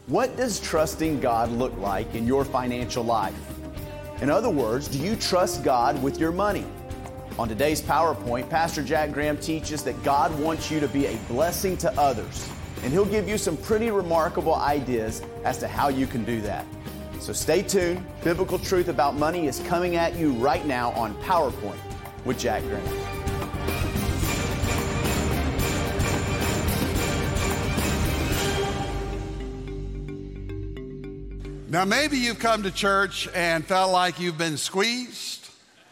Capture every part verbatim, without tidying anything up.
What does trusting God look like in your financial life? In other words, do you trust God with your money? On today's PowerPoint, Pastor Jack Graham teaches that God wants you to be a blessing to others, and he'll give you some pretty remarkable ideas as to how you can do that. So stay tuned. Biblical Truth About Money is coming at you right now on PowerPoint with Jack Graham. Now, maybe you've come to church and felt like you've been squeezed,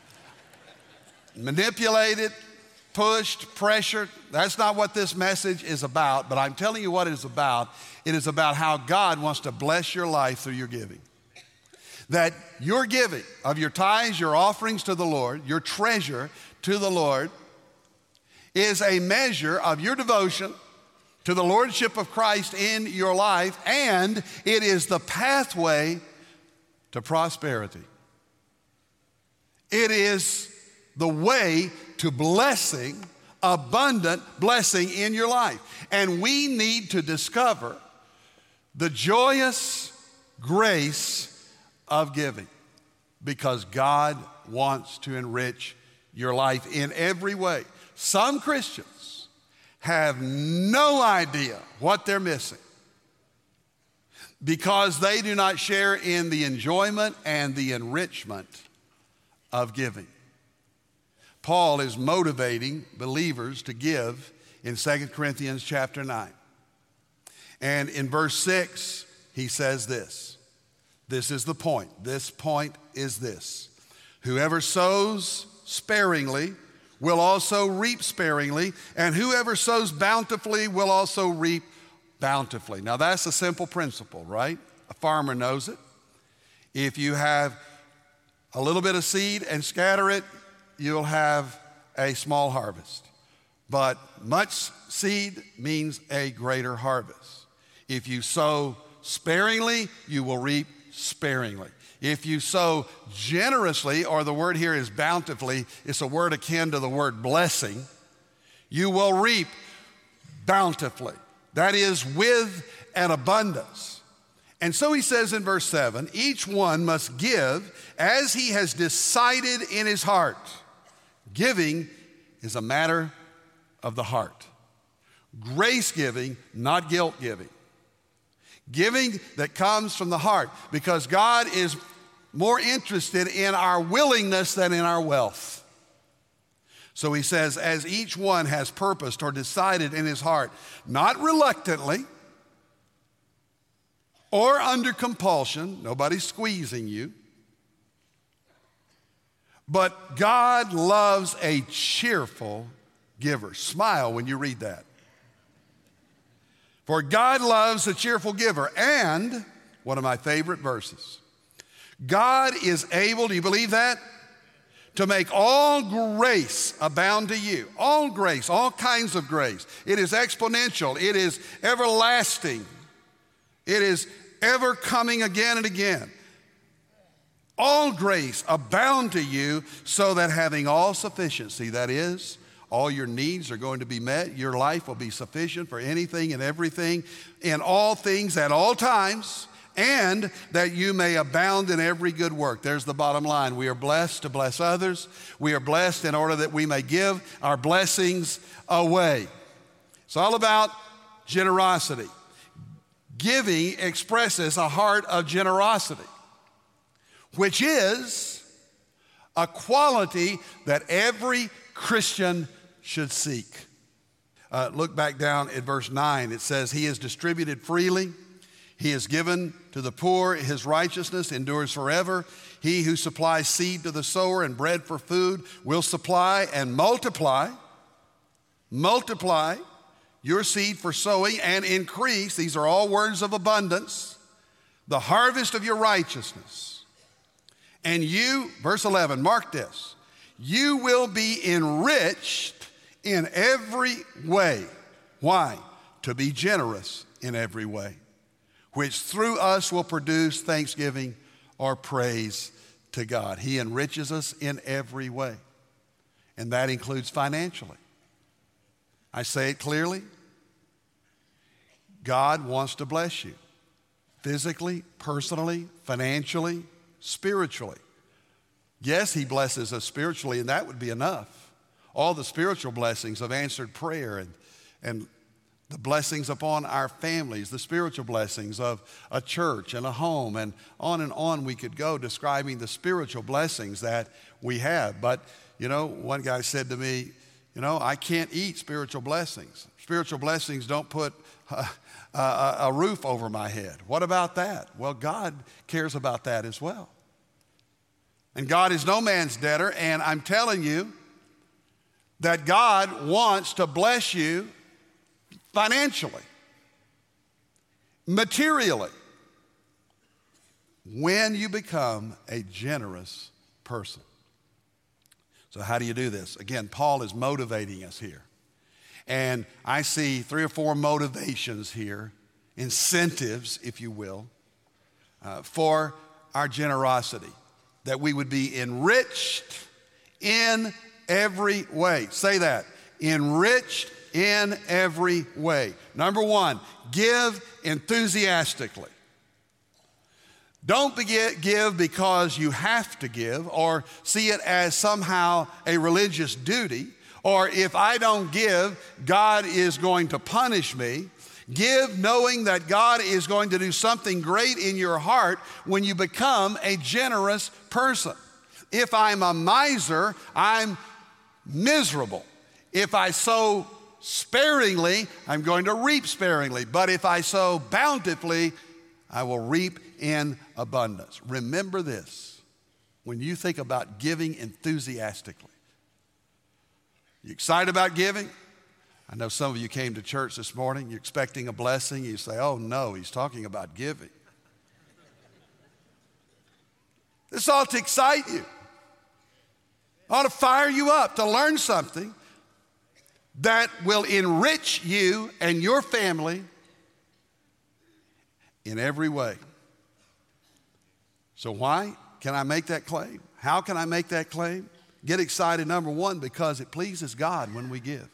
manipulated, pushed, pressured. That's not what this message is about, but I'm telling you what it is about. It is about how God wants to bless your life through your giving. That your giving of your tithes, your offerings to the Lord, your treasure to the Lord, is a measure of your devotion to the Lordship of Christ in your life, and it is the pathway to prosperity. It is the way to blessing, abundant blessing in your life. And we need to discover the joyous grace of giving, because God wants to enrich your life in every way. Some Christians have no idea what they're missing because they do not share in the enjoyment and the enrichment of giving. Paul is motivating believers to give in Second Corinthians chapter nine. And in verse six, he says this. This is the point. This point is this. Whoever sows sparingly will also reap sparingly, and whoever sows bountifully will also reap bountifully. Now that's a simple principle, right? A farmer knows it. If you have a little bit of seed and scatter it, you'll have a small harvest. But much seed means a greater harvest. If you sow sparingly, you will reap sparingly. If you sow generously, or the word here is bountifully, it's a word akin to the word blessing, you will reap bountifully. That is, with an abundance. And so he says in verse seven, each one must give as he has decided in his heart. Giving is a matter of the heart. Grace giving, not guilt giving. Giving that comes from the heart, because God is more interested in our willingness than in our wealth. So he says, as each one has purposed or decided in his heart, not reluctantly or under compulsion, nobody's squeezing you, but God loves a cheerful giver. Smile when you read that. For God loves a cheerful giver. And one of my favorite verses, God is able, do you believe that? To make all grace abound to you. All grace, all kinds of grace. It is exponential. It is everlasting. It is ever coming again and again. All grace abound to you, so that having all sufficiency, that is, all your needs are going to be met. Your life will be sufficient for anything and everything, in all things at all times, and that you may abound in every good work. There's the bottom line. We are blessed to bless others. We are blessed in order that we may give our blessings away. It's all about generosity. Giving expresses a heart of generosity, which is a quality that every Christian should seek. Uh, look back down at verse nine. It says, he has distributed freely. He has given to the poor. His righteousness endures forever. He who supplies seed to the sower and bread for food will supply and multiply, multiply your seed for sowing and increase. These are all words of abundance. The harvest of your righteousness. And you, verse eleven, mark this, you will be enriched in every way. Why? To be generous in every way, which through us will produce thanksgiving or praise to God. He enriches us in every way, and that includes financially. I say it clearly. God wants to bless you. physically, personally, financially, spiritually. Yes, he blesses us spiritually, and that would be enough. All the spiritual blessings of answered prayer and, and the blessings upon our families, the spiritual blessings of a church and a home, and on and on we could go describing the spiritual blessings that we have. But, you know, one guy said to me, you know, I can't eat spiritual blessings. Spiritual blessings don't put uh, a, a roof over my head. What about that? Well, God cares about that as well. And God is no man's debtor, and I'm telling you that God wants to bless you financially, materially, when you become a generous person. So how do you do this? Again, Paul is motivating us here. And I see three or four motivations here, incentives, if you will, uh, for our generosity, that we would be enriched in every way. Say that, enriched in every way. Number one, give enthusiastically. Don't give because you have to give or see it as somehow a religious duty, or if I don't give, God is going to punish me. Give knowing that God is going to do something great in your heart when you become a generous person. If I'm a miser, I'm miserable. If I sow sparingly, I'm going to reap sparingly. But if I sow bountifully, I will reap in abundance. Remember this when you think about giving enthusiastically. You excited about giving? I know some of you came to church this morning, you're expecting a blessing. You say, oh no, he's talking about giving. This ought to excite you. Ought to fire you up to learn something that will enrich you and your family in every way. So why can I make that claim? How can I make that claim? Get excited, number one, because it pleases God when we give.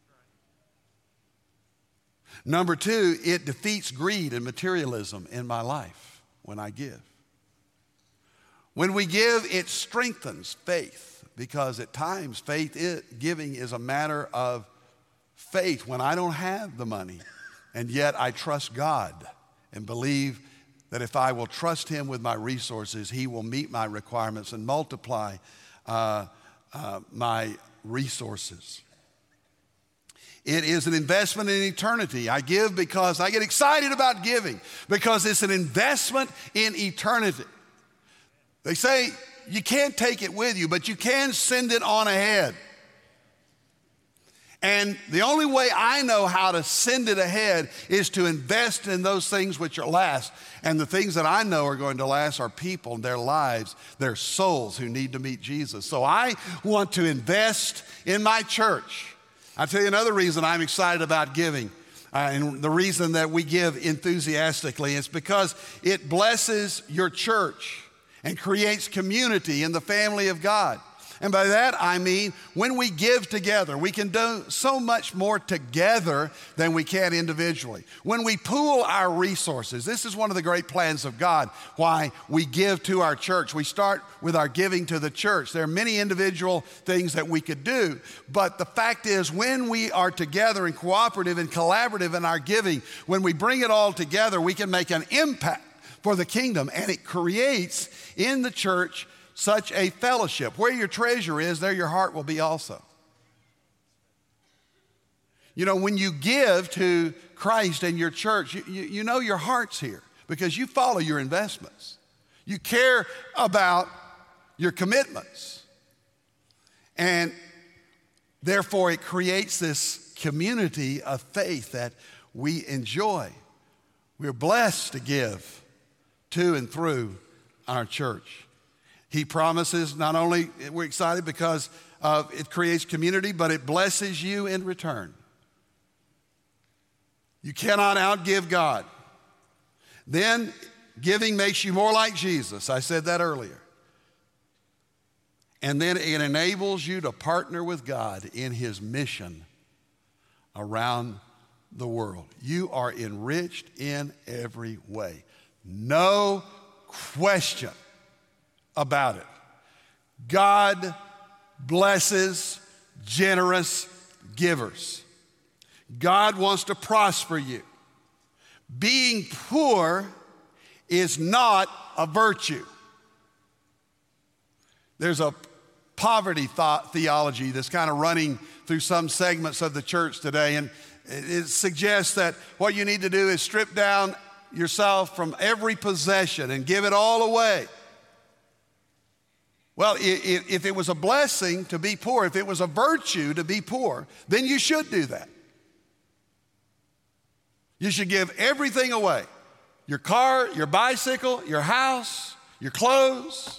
Number two, it defeats greed and materialism in my life when I give. When we give, it strengthens faith, because at times faith is, giving is a matter of faith when I don't have the money, and yet I trust God and believe that if I will trust Him with my resources, He will meet my requirements and multiply uh, uh, my resources. It is an investment in eternity. I give because I get excited about giving, because it's an investment in eternity. They say you can't take it with you, but you can send it on ahead. And the only way I know how to send it ahead is to invest in those things which are last. And the things that I know are going to last are people, their lives, their souls who need to meet Jesus. So I want to invest in my church. I'll tell you another reason I'm excited about giving. Uh, and the reason that we give enthusiastically is because it blesses your church and creates community in the family of God. And by that I mean when we give together, we can do so much more together than we can individually. When we pool our resources, this is one of the great plans of God, why we give to our church. We start with our giving to the church. There are many individual things that we could do, but the fact is when we are together and cooperative and collaborative in our giving, when we bring it all together, we can make an impact for the kingdom, and it creates in the church such a fellowship. Where your treasure is, there your heart will be also. You know, when you give to Christ and your church, you, you, you know your heart's here because you follow your investments. You care about your commitments. And therefore, it creates this community of faith that we enjoy. We're blessed to give to and through our church. He promises not only we're excited because uh, it creates community, but it blesses you in return. You cannot outgive God. Then giving makes you more like Jesus. I said that earlier. And then it enables you to partner with God in His mission around the world. You are enriched in every way. No question about it. God blesses generous givers. God wants to prosper you. Being poor is not a virtue. There's a poverty thought, theology that's kind of running through some segments of the church today, and it suggests that what you need to do is strip down yourself from every possession and give it all away. Well, if it was a blessing to be poor, if it was a virtue to be poor, then you should do that. You should give everything away. Your car, your bicycle, your house, your clothes.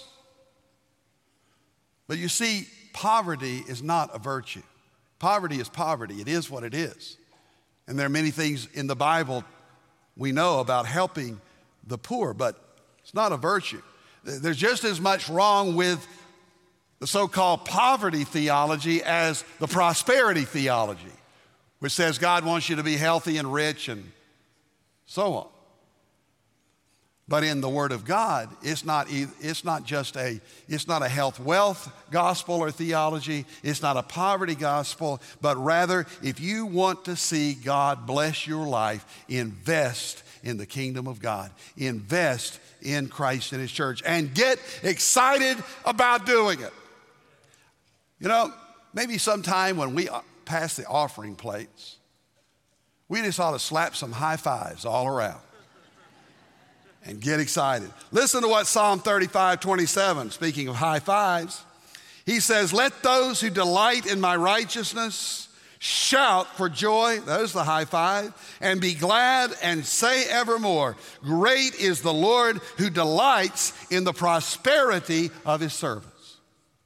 But you see, poverty is not a virtue. Poverty is poverty. It is what it is. And there are many things in the Bible we know about helping the poor, but it's not a virtue. There's just as much wrong with the so-called poverty theology as the prosperity theology, which says God wants you to be healthy and rich and so on. But in the Word of God, it's not, it's not just a, it's not a health wealth gospel or theology. It's not a poverty gospel, but rather, if you want to see God bless your life, invest in the kingdom of God. Invest in Christ and His church and get excited about doing it. You know, maybe sometime when we pass the offering plates, we just ought to slap some high fives all around and get excited. Listen to what Psalm thirty-five twenty-seven, speaking of high fives, he says, "Let those who delight in my righteousness shout for joy," there's the high five, "and be glad and say evermore, great is the Lord who delights in the prosperity of His servants."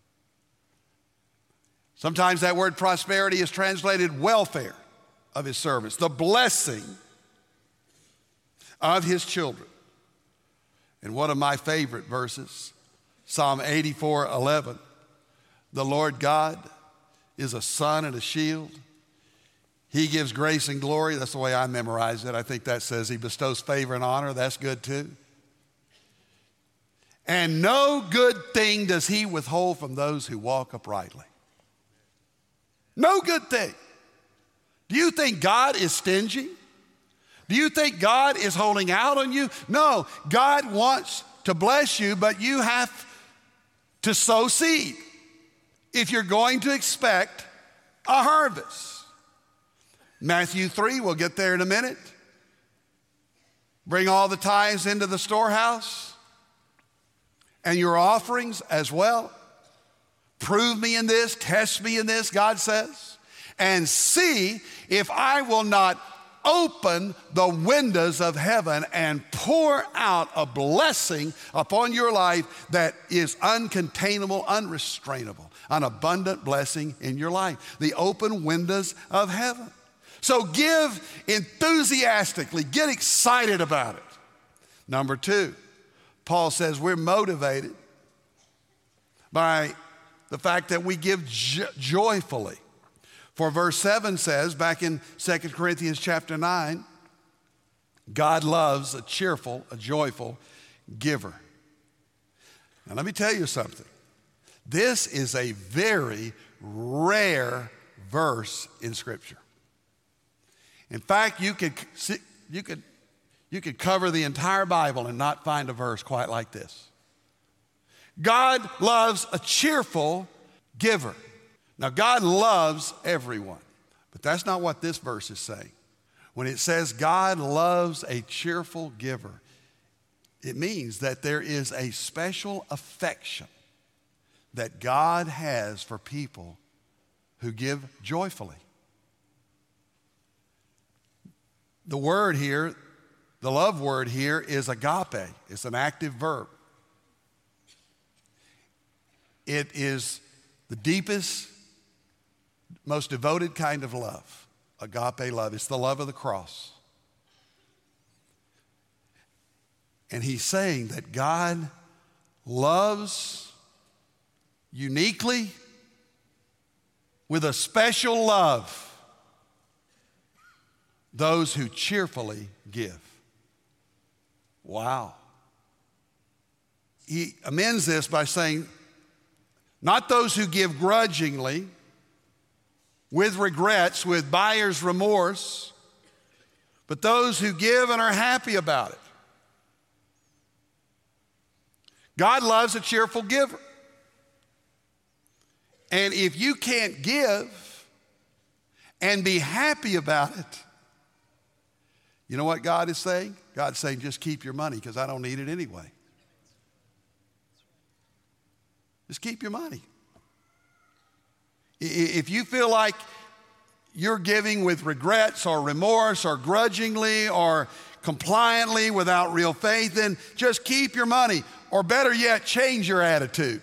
Sometimes that word prosperity is translated welfare of His servants, the blessing of His children. And one of my favorite verses, Psalm eighty-four eleven, "The Lord God is a sun and a shield. He gives grace and glory." That's the way I memorize it. I think that says He bestows favor and honor. That's good too. "And no good thing does He withhold from those who walk uprightly." No good thing. Do you think God is stingy? Do you think God is holding out on you? No, God wants to bless you, but you have to sow seed if you're going to expect a harvest. Matthew three, we'll get there in a minute. "Bring all the tithes into the storehouse and your offerings as well. Prove me in this, test me in this," God says, "and see if I will not open the windows of heaven and pour out a blessing upon your life that is uncontainable, unrestrainable, an abundant blessing in your life." The open windows of heaven. So give enthusiastically, get excited about it. Number two, Paul says we're motivated by the fact that we give jo- joyfully. For verse seven says, back in Second Corinthians chapter nine, God loves a cheerful, a joyful giver. Now let me tell you something. This is a very rare verse in Scripture. In fact, you could, you could, you could cover the entire Bible and not find a verse quite like this. God loves a cheerful giver. Now, God loves everyone, but that's not what this verse is saying. When it says God loves a cheerful giver, it means that there is a special affection that God has for people who give joyfully. The word here, the love word here is agape. It's an active verb. It is the deepest, most devoted kind of love, agape love. It's the love of the cross. And he's saying that God loves uniquely with a special love those who cheerfully give. Wow. He amends this by saying, not those who give grudgingly, with regrets, with buyer's remorse, but those who give and are happy about it. God loves a cheerful giver. And if you can't give and be happy about it, you know what God is saying? God's saying, just keep your money because I don't need it anyway. Just keep your money. If you feel like you're giving with regrets or remorse or grudgingly or compliantly without real faith, then just keep your money. Or better yet, change your attitude.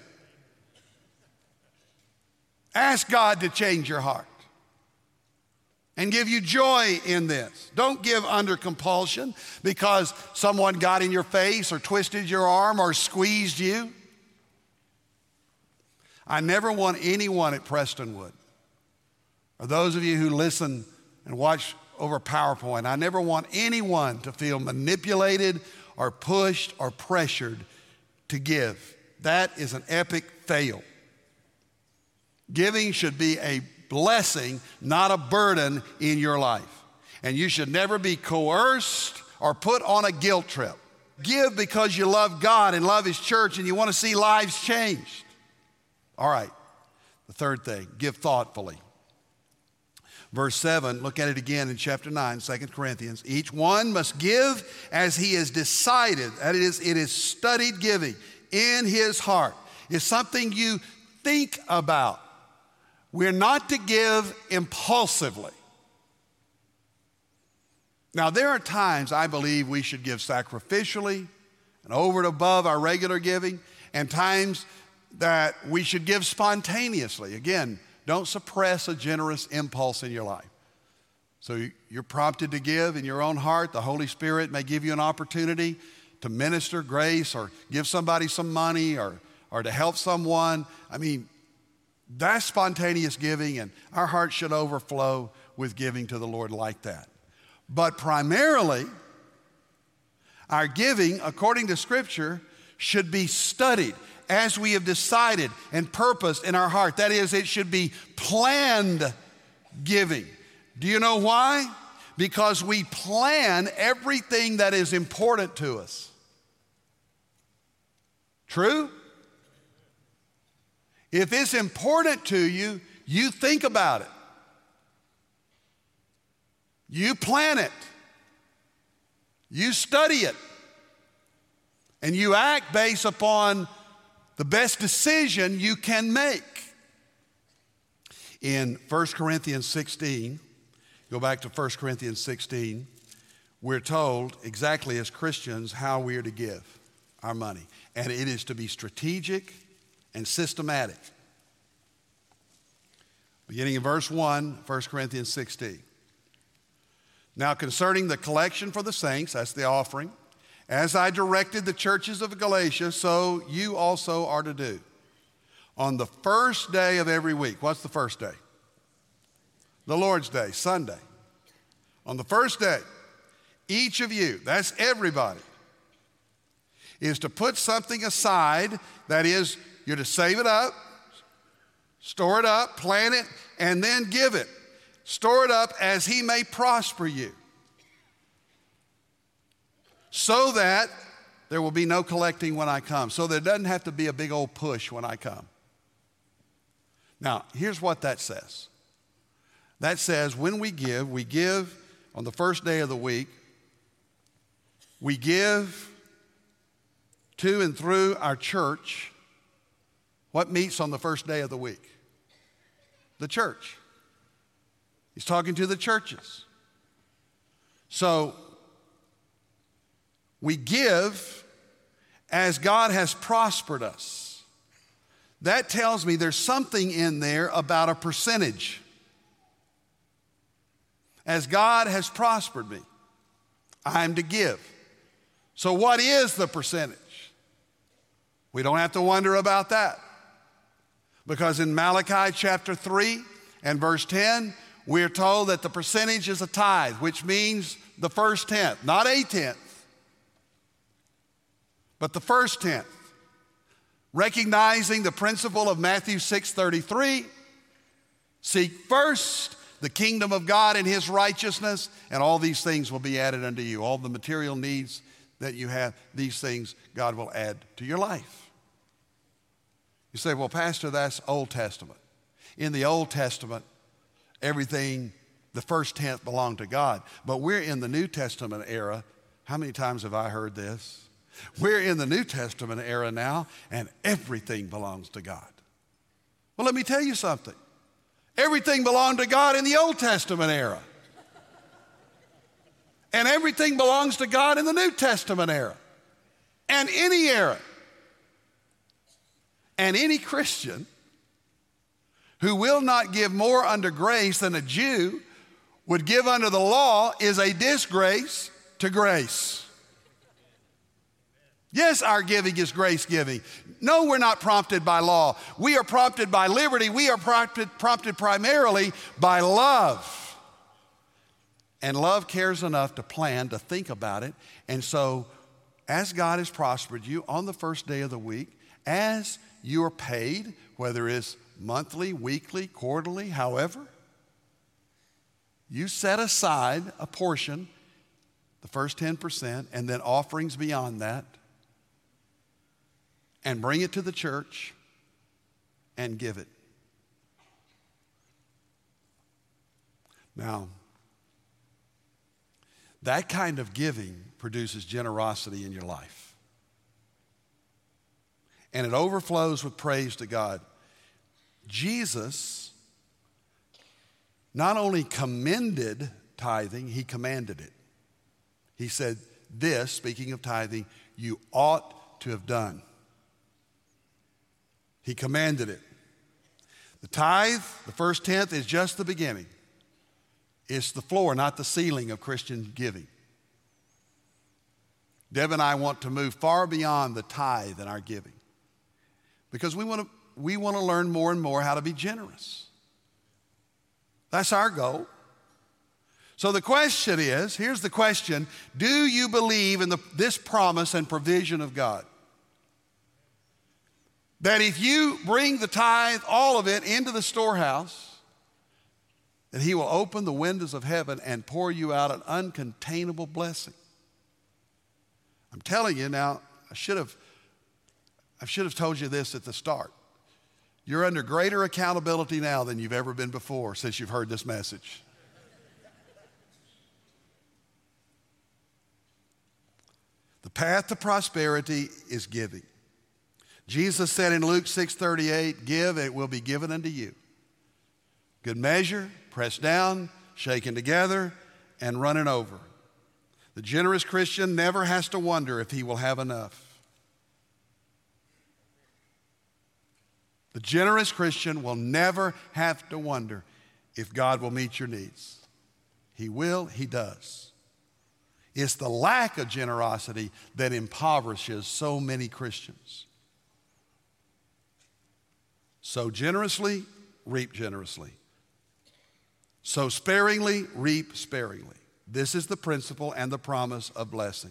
Ask God to change your heart and give you joy in this. Don't give under compulsion because someone got in your face or twisted your arm or squeezed you. I never want anyone at Prestonwood, or those of you who listen and watch over PowerPoint, I never want anyone to feel manipulated or pushed or pressured to give. That is an epic fail. Giving should be a blessing, not a burden in your life. And you should never be coerced or put on a guilt trip. Give because you love God and love His church and you want to see lives changed. All right, the third thing, give thoughtfully. Verse seven, look at it again in chapter nine, Second Corinthians. Each one must give as he has decided. That is, it is studied giving in his heart. It's something you think about. We're not to give impulsively. Now, there are times I believe we should give sacrificially and over and above our regular giving, and times that we should give spontaneously. Again, don't suppress a generous impulse in your life. So you're prompted to give in your own heart. The Holy Spirit may give you an opportunity to minister grace or give somebody some money or, or to help someone. I mean, that's spontaneous giving, and our hearts should overflow with giving to the Lord like that. But primarily, our giving, according to Scripture, should be studied as we have decided and purposed in our heart. That is, it should be planned giving. Do you know why? Because we plan everything that is important to us. True? If it's important to you, you think about it. You plan it. You study it. And you act based upon the best decision you can make. In First Corinthians sixteen, go back to First Corinthians sixteen, we're told exactly as Christians how we are to give our money. And it is to be strategic and systematic. Beginning in verse one, First Corinthians sixteen. Now concerning the collection for the saints, that's the offering, as I directed the churches of Galatia, so you also are to do. On the first day of every week, what's the first day? The Lord's Day, Sunday. On the first day, each of you, that's everybody, is to put something aside. That is, you're to save it up, store it up, plan it, and then give it. Store it up as He may prosper you, so that there will be no collecting when I come. So there doesn't have to be a big old push when I come. Now, here's what that says. That says when we give, we give on the first day of the week. We give to and through our church. What meets on the first day of the week? The church. He's talking to the churches. So we give as God has prospered us. That tells me there's something in there about a percentage. As God has prospered me, I'm to give. So what is the percentage? We don't have to wonder about that. Because in Malachi chapter three and verse ten, we're told that the percentage is a tithe, which means the first tenth, not a tenth. But the first tenth, recognizing the principle of Matthew six thirty-three, seek first the kingdom of God and his righteousness, and all these things will be added unto you. All the material needs that you have, these things God will add to your life. You say, well, Pastor, that's Old Testament. In the Old Testament, everything, the first tenth belonged to God. But we're in the New Testament era. How many times have I heard this? We're in the New Testament era now, and everything belongs to God. Well, let me tell you something. Everything belonged to God in the Old Testament era. And everything belongs to God in the New Testament era. And any era. And any Christian who will not give more under grace than a Jew would give under the law is a disgrace to grace. Yes, our giving is grace giving. No, we're not prompted by law. We are prompted by liberty. We are prompted, prompted primarily by love. And love cares enough to plan, to think about it. And so, as God has prospered you on the first day of the week, as you are paid, whether it's monthly, weekly, quarterly, however, you set aside a portion, the first ten percent, and then offerings beyond that, and bring it to the church and give it. Now, that kind of giving produces generosity in your life. And it overflows with praise to God. Jesus not only commended tithing, he commanded it. He said, this, speaking of tithing, you ought to have done. He commanded it. The tithe, the first tenth, is just the beginning. It's the floor, not the ceiling of Christian giving. Deb and I want to move far beyond the tithe in our giving because we want to, we want to learn more and more how to be generous. That's our goal. So the question is, here's the question, do you believe in the, this promise and provision of God? That if you bring the tithe, all of it, into the storehouse, that he will open the windows of heaven and pour you out an uncontainable blessing. I'm telling you now, I should have, I should have told you this at the start. You're under greater accountability now than you've ever been before since you've heard this message. The path to prosperity is giving. Jesus said in Luke six thirty-eight, give, it will be given unto you. Good measure, pressed down, shaken together, and running over. The generous Christian never has to wonder if he will have enough. The generous Christian will never have to wonder if God will meet your needs. He will, he does. It's the lack of generosity that impoverishes so many Christians. Sow generously, reap generously. Sow sparingly, reap sparingly. This is the principle and the promise of blessing.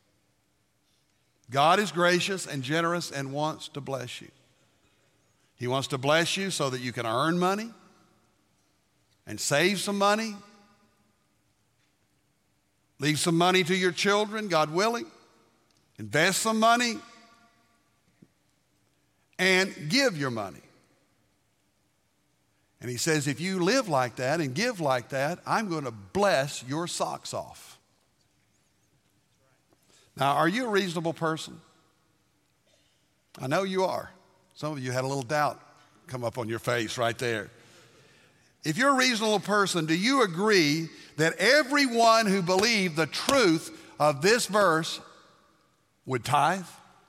God is gracious and generous and wants to bless you. He wants to bless you so that you can earn money and save some money, leave some money to your children, God willing, invest some money, and give your money. And he says, if you live like that and give like that, I'm going to bless your socks off. Now, are you a reasonable person? I know you are. Some of you had a little doubt come up on your face right there. If you're a reasonable person, do you agree that everyone who believed the truth of this verse would tithe?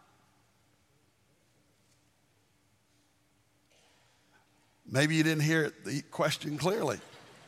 Maybe you didn't hear the question clearly.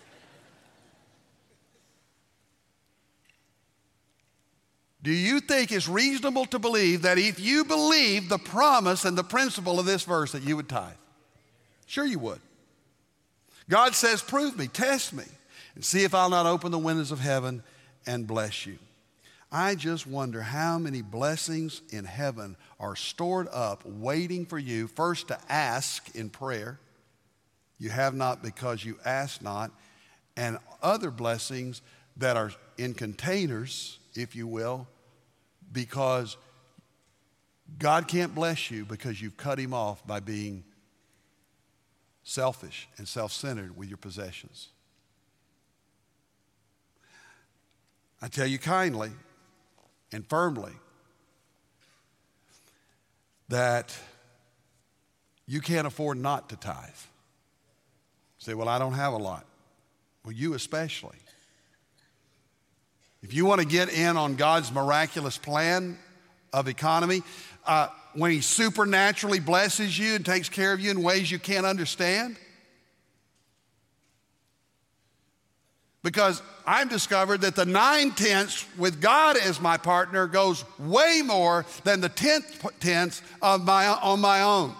Do you think it's reasonable to believe that if you believe the promise and the principle of this verse that you would tithe? Sure you would. God says, prove me, test me, and see if I'll not open the windows of heaven and bless you. I just wonder how many blessings in heaven are stored up waiting for you first to ask in prayer. You have not because you ask not. And other blessings that are in containers, if you will, because God can't bless you because you've cut him off by being selfish and self-centered with your possessions. I tell you kindly and firmly that you can't afford not to tithe. You say, well, I don't have a lot. Well, you especially. If you want to get in on God's miraculous plan of economy, uh, when he supernaturally blesses you and takes care of you in ways you can't understand, because I've discovered that the nine-tenths with God as my partner goes way more than the tenth-tenths of my, on my own.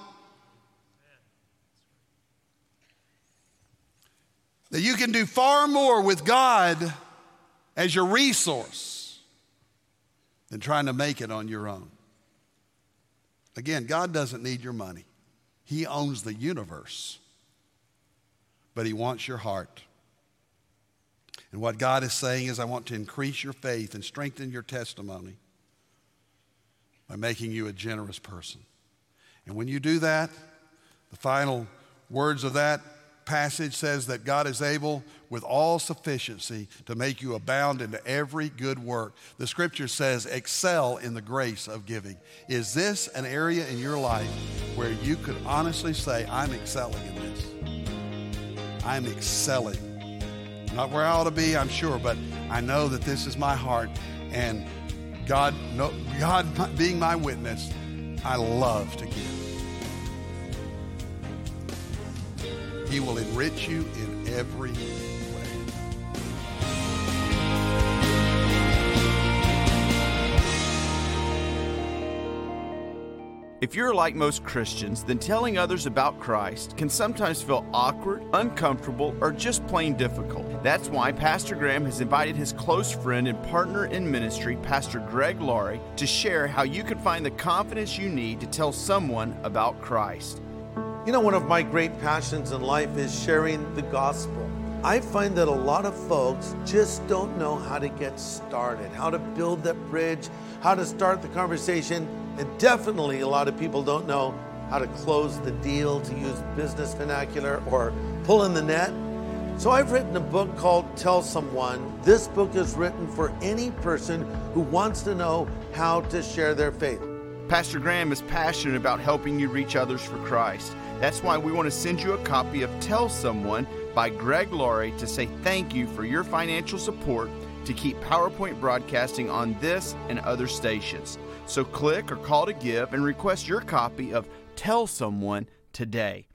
That you can do far more with God as your resource than trying to make it on your own. Again, God doesn't need your money. He owns the universe, but he wants your heart. And what God is saying is, I want to increase your faith and strengthen your testimony by making you a generous person. And when you do that, the final words of that passage says that God is able with all sufficiency to make you abound into every good work. The scripture says, excel in the grace of giving. Is this an area in your life where you could honestly say, I'm excelling in this? I'm excelling. Not where I ought to be, I'm sure, but I know that this is my heart. And God, no, God being my witness, I love to give. He will enrich you in every way. If you're like most Christians, then telling others about Christ can sometimes feel awkward, uncomfortable, or just plain difficult. That's why Pastor Graham has invited his close friend and partner in ministry, Pastor Greg Laurie, to share how you can find the confidence you need to tell someone about Christ. You know, one of my great passions in life is sharing the gospel. I find that a lot of folks just don't know how to get started, how to build that bridge, how to start the conversation, and definitely a lot of people don't know how to close the deal, to use business vernacular, or pull in the net. So I've written a book called Tell Someone. This book is written for any person who wants to know how to share their faith. Pastor Graham is passionate about helping you reach others for Christ. That's why we want to send you a copy of Tell Someone by Greg Laurie to say thank you for your financial support to keep PowerPoint broadcasting on this and other stations. So click or call to give and request your copy of Tell Someone today.